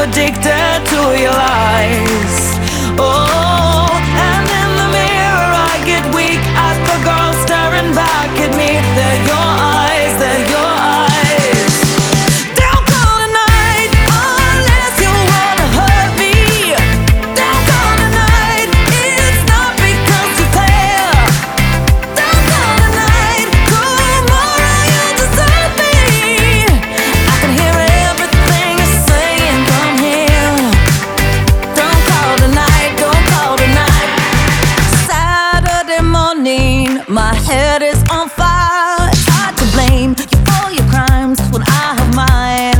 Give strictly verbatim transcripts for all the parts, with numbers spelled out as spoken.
addicted to your lies. Oh, and in the mirror I get weak as the girls staring back at me. They're your eyes, they're your eyes. Don't call tonight unless you wanna hurt me. Don't call tonight, it's not because you care. Don't call tonight, tomorrow you'll desert me. I can hear everything you're saying from here. Don't call tonight, don't call tonight. Saturday morning, my head is on fire. It's hard to blame you for your crimes when I have mine.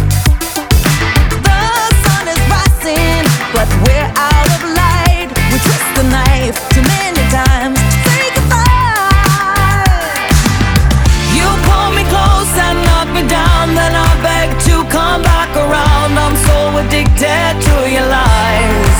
The sun is rising, but we're out of light. We twist the knife too many times to say goodbye. You pull me close and knock me down, then I beg to come back around. I'm so addicted to your lies.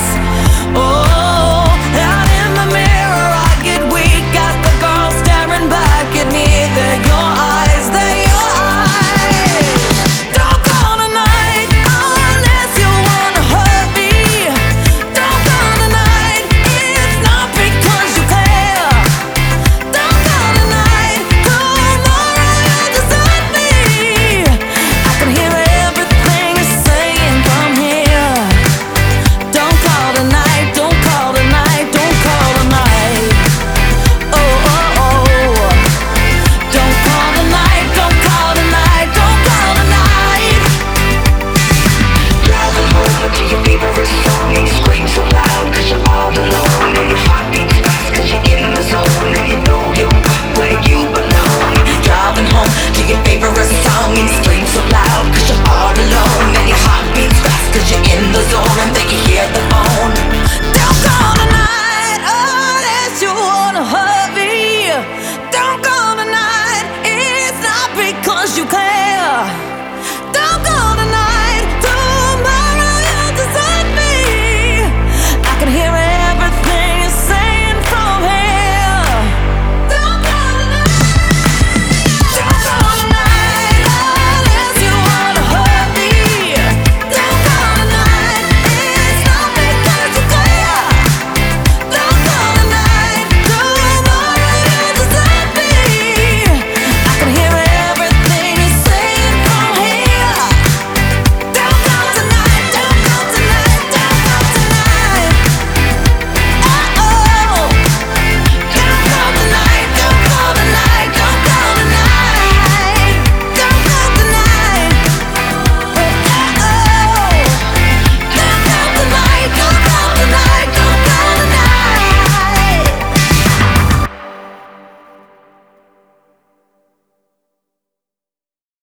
Oh, and in the mirror I get weak as the girls staring back at me. They're your eyes, they're your eyes. Don't call tonight unless you wanna hurt me. Don't call tonight, it's not because you care. Don't call tonight, tomorrow you'll desert me. I can hear everything you're saying from here. Don't call tonight, don't call tonight, don't call tonight. Oh, oh, oh. Don't call tonight, don't call tonight, don't call tonight. Driving home to your favorite song and you scream so loud cause you're all alone. And your heart beats fast cause you're in the zone. And you know you're where you belong. Driving home to your favorite song and you scream so loud cause you're all alone. And your heart beats fast cause you're in the zone. And then you hear the phone. Don't call tonight unless you wanna hurt me. Don't call tonight, it's not because you care.